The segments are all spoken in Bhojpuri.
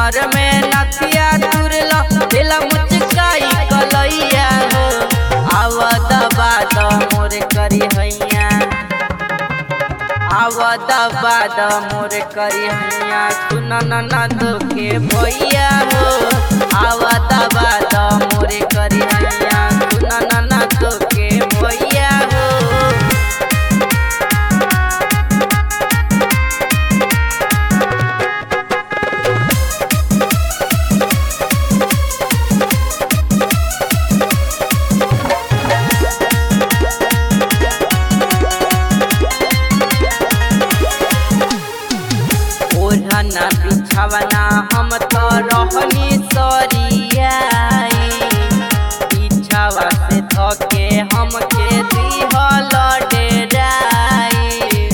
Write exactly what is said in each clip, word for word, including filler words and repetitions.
कमर में नथिया तुरल दिल मुचकाई कलैया हो आवद बाद मोर करी हैया आवद बाद मोर करी हैया सुन ननद के भैया हो आवद बाद मोर करी हैया सुन ननद के भैया हो ओढ़ना बिछवना हम तो रहनी सरियाई बिछवा से धके हमके दिहल डेराई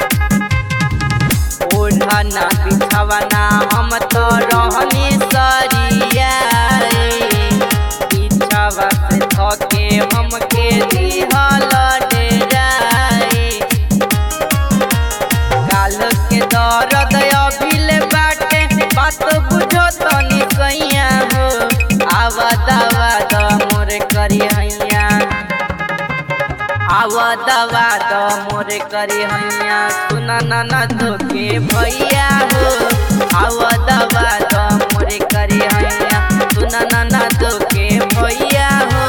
ओढ़ना बिछवना हम तो रहनी सरियाई बिछवा से धके हमके दिहल डेराई काल के दर्द अभिले बाटे बात बुझो तनी कैया हो आवद बाद मोर करी हैया आवद बाद मोर करी हैया सुन ननद के भैया हो आवद बाद मोर करी हैया सुन ननद के भैया हो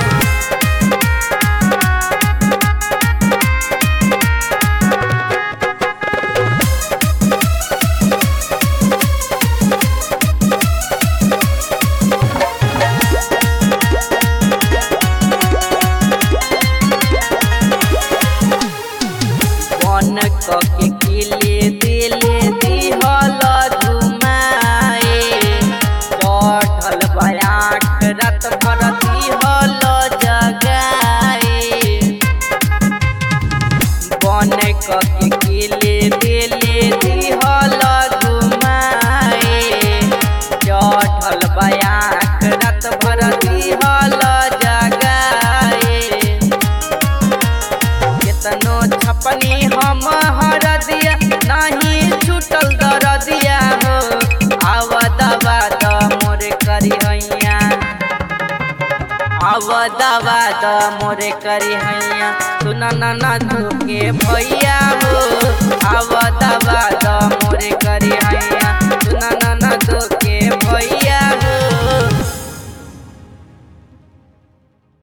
मन के किले दिले दिहल घुमाए चढ़ल बयाट रात भर दिहल जगाए बन के किले दिले दिहल घुमाए चढ़ल बयाट रात भर दिहल जगाए केतनो छपनी हम हर दिया नहीं छूटल दर दिया हो आवद बाद मोर करी हैया आवद बाद मोर करी हैया सुन ननद के भैया हो